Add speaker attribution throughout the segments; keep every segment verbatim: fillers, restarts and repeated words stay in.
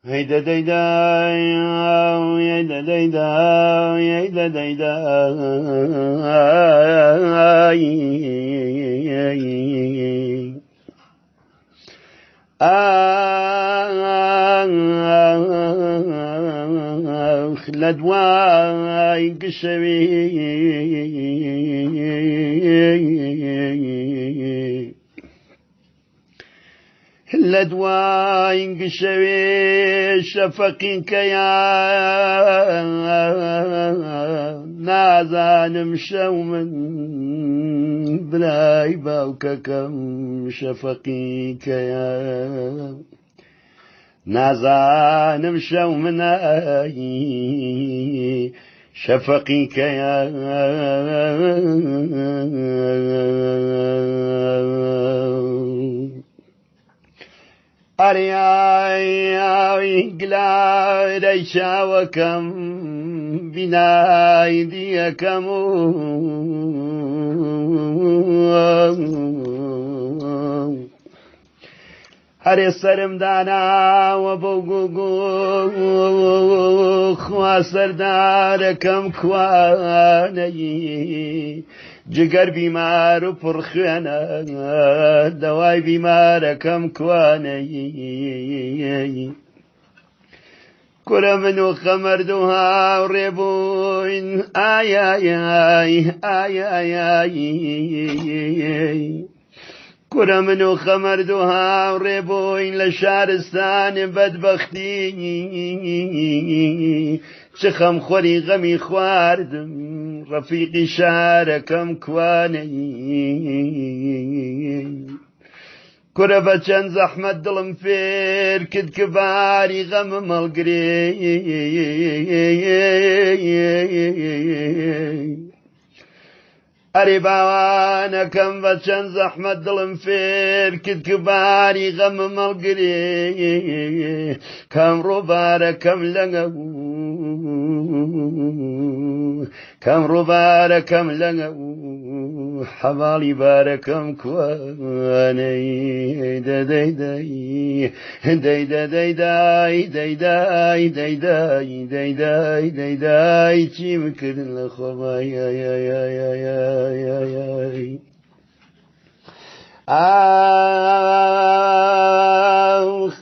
Speaker 1: Hey da day da, hey da day da, hey da day da. Ah, ladwa inqshawi. الأدواء انقشوي شفقك يا نازان مشو من بلاي باوككم شفقيك يا نازان مشو من أي شفقيك يا أرياي قلاد أيشاوكم بنايديكم هري سرم دانا وبوغوغو خواسر داركم كواني جگر بیمار و پرخوانه دوای بیمارکم کوانه کرمنو خمردوها و ریبوین آی آی آی آی آی آی کرمنو خمردوها و ریبوین لشارستان بدبختی چخم خوری غمی خواردم رفیقی شارکم کوانی کره بچن زحمت دلم فیر کد کباری غم ملگری اری باوانکم بچن زحمت دلم فیر کد کباری غم ملگری کم رو بارکم لنگو كم رباركم لنو حبالي باركم كواني دا داي داي داي دا داي داي داي داي داي داي داي داي داي داي چي مكرن لخوما يا يا يا يا يا يا يا آخ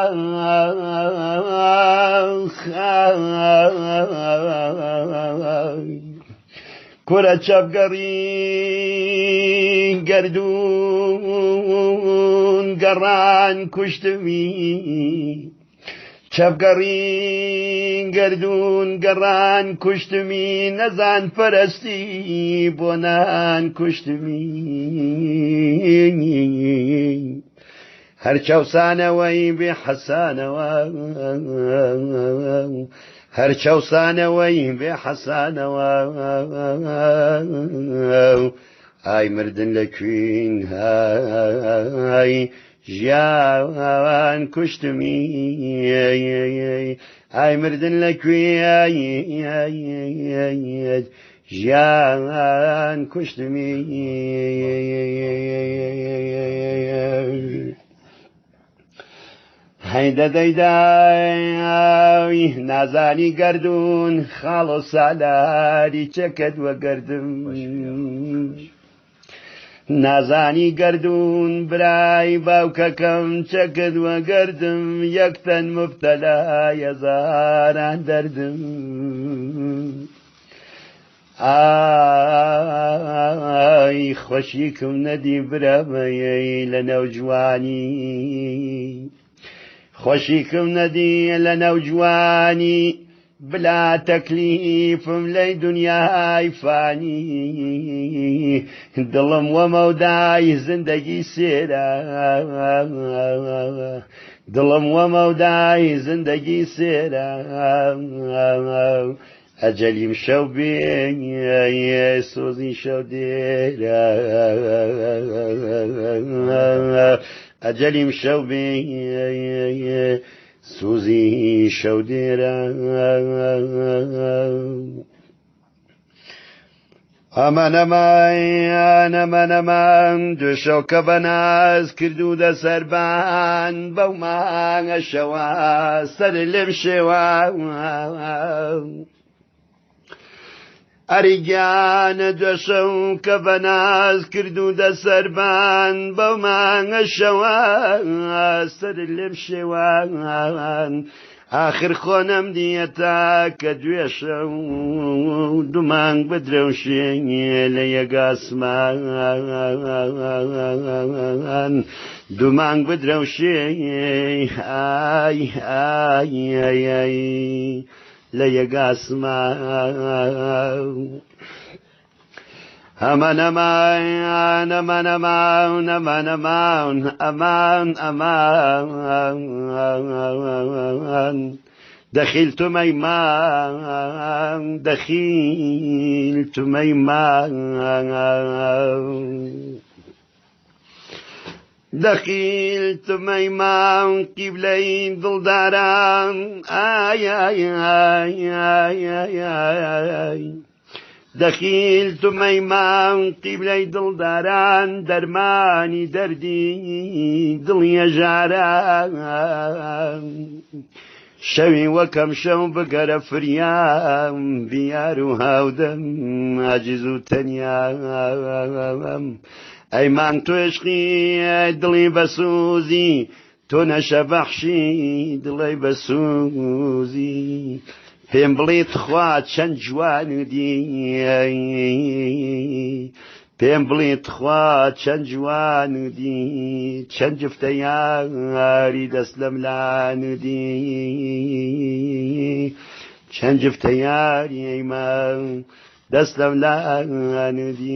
Speaker 1: كرة شبقرين قردون قران كشتمي شبقرين قردون قران كشتمي نزان فرستي بونان كشتمي هر شوسانة وي بحسانة هر شوسانة وي بحسانة هاي مردن لكوين هاي جيان كشتمي هاي مردن لكوين جيان كشتمي هيدا داي نازاني قردون خالص على شكد وقردم نازاني قردون براي باوككم شكد وقردم يكتن مبتلا يزاران دردم آي خوشيكم ندي برامي لنوجواني خوشيكم ندي لنوجواني بلا تكليف ملي دنياي فاني ظلم وموداي زندگي سيرا ظلم وموداي زندگي سيرا أجلي مشو بين يا سوزي شو ديرا أجلي مشو بين سوزي شو ديرا ئەمە نەمان ئەمە نەمان دوێشەوکە بەناز کردو دەسەربان بەو مانگە شەوە سەر لێم شێوە ئەریگیانە دوێشەو کە بەناز کردو دەسەربان بەو مانگە شەوە سەر لێم شێوان آخر خۆنەم دیەتا کە دوێشە دوو مانگ بدرەوشێنێ لە یەگاسمان دوو مانگ بدرەوشێ ئای ئای ئای لە یەگاسمان ئەمان ئەمان ئەمان ئەمان ئەمان ئەمان ئەمان ئەمان دخلت ميمان دخلت ميمان دخلت ميمان قبلين دلداران آي آي آي آي آي آي دخلت ميمان قبلي دلداران درماني دردي دڵی جاران شەوی وەکەم شەو بگەرە فریام بیار و هاودەم عاجز و تەنیام ئەی مانگ تۆ عشقی دڵی بەسوزی تۆ نەشە بەخشی دڵی بەسوزی پێم بڵێت خوا چەند جوانودی پێم بڵێت خوا چەند جوانودی چەند جفتە یاری دەست لە ملانودی چەند جفتە یاری ئەیمان دەست لە ملانودی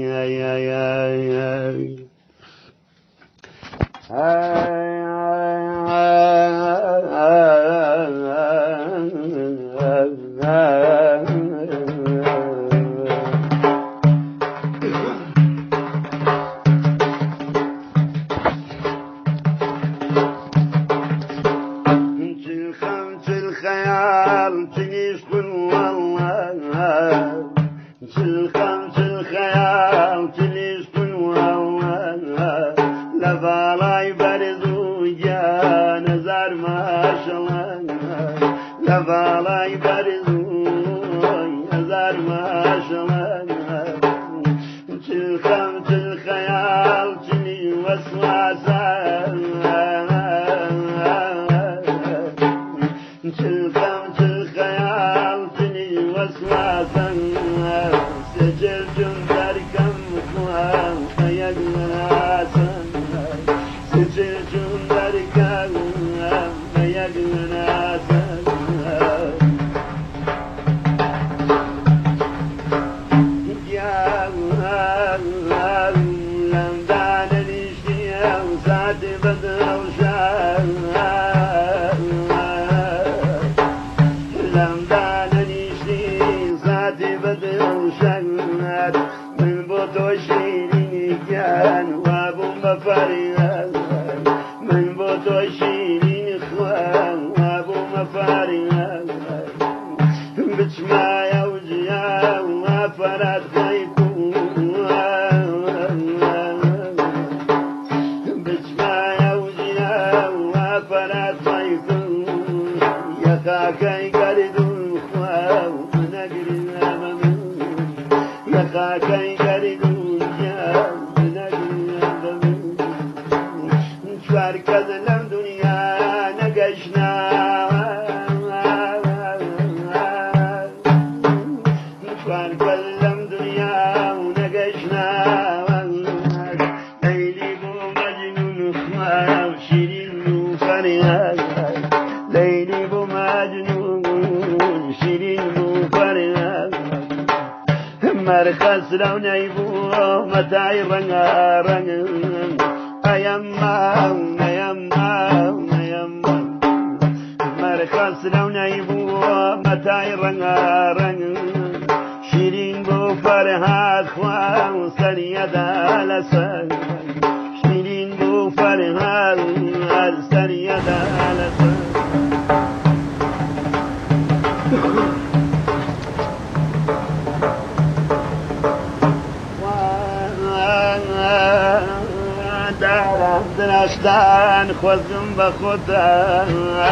Speaker 1: درختان خۆزم بە خۆتان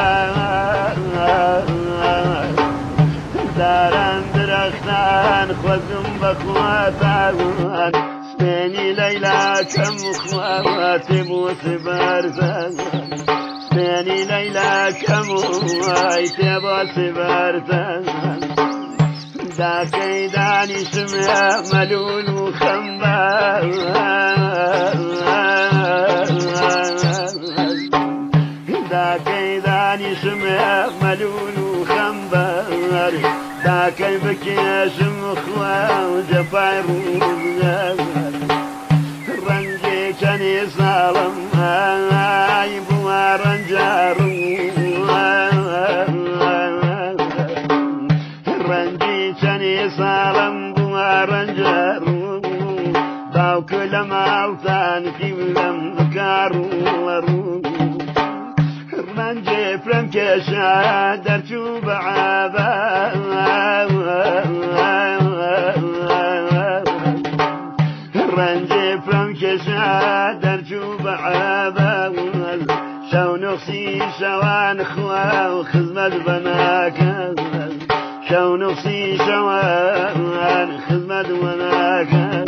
Speaker 1: داران درختان خۆزم بە خۆتان سبێنی لەیلاکەم خواتی بۆ سبەرزان سبێنی لەیلاکەم وای تێ بۆ سبەرزان داکەی دانیشم مەلول و خەمبار داکەی دانیشم مەلول و خەمبار داکەی بکێشم خوا و جەفای ڕووبگەر ڕەنگێ چەندێ ساڵم ئای بووە ڕەنجاڕم ڕەنگی چەندێ ساڵم بووە ڕەنجاڕم باوکە لە ماڵتان کیولەم کار و ڕوو ڕەنجێ فرەم کێشە دەرچوو بە عابە ڕەنجێ فرەم کێشە دەرچوو بە عابە شەو نوخسی شەوان خوا و خزمەت بە ناکەن شەو نوخسی شەوان خزمەت بە ناکەن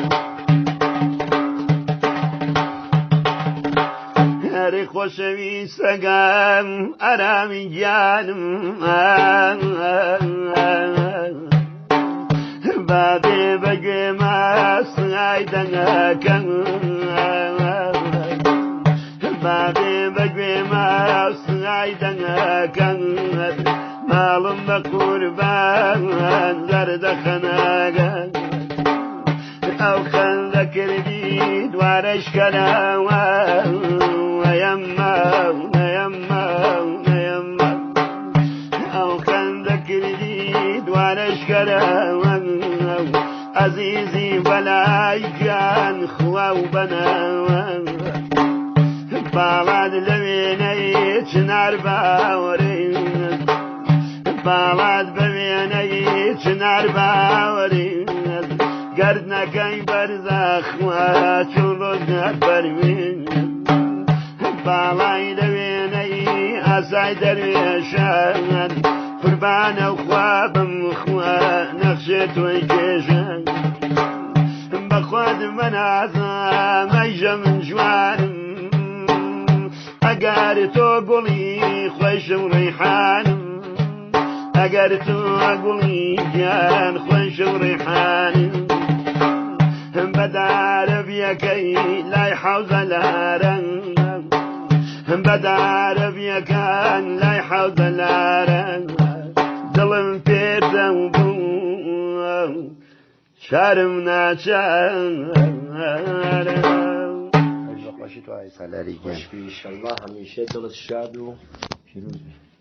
Speaker 1: هەرێ خۆشەویستەکەم ئارامی گیانم بابێ بەگوێمە سنگای دەنگەکەم بابێ بەگوێمە سنگای دەنگەکەم ماڵم بە قوربان زەردەخەنەکەم ئەو خەندە کردی دوارەش کەراوە نەیەممە نەیەممە نەیەممە ئەو خەندە کردی دوارەش کەراوە عەزیزی بەلای گیان خوا و بەناوە باڵات لە وێنەی چنار باوەڕێ باڵات بە وێنەی چنار باوەڕێ گەردنەکەی بەرزەخوا چون ڕۆژنەت بەروێن باڵای لە وێنەی ئاسای دەروێشان قوربانە و خوا بم خوا نەخشێ تۆی کێژن بەخواد بەنازم ئەیژە من جوانم ئەگەر تۆ گوڵی خۆشە و ڕەیحانم ئەگەر تۆ گوڵی گیان خۆشە و ڕێحانم بەدارەبیەکەی لای حەوزە لارەن بەدارەبیەکان لای حەوزە لارەن دڵم پێدە و بوو شارم ناچان
Speaker 2: باشی تو های سالاری گشت. ایشالله همیشه دلت شاد و پیروز بی.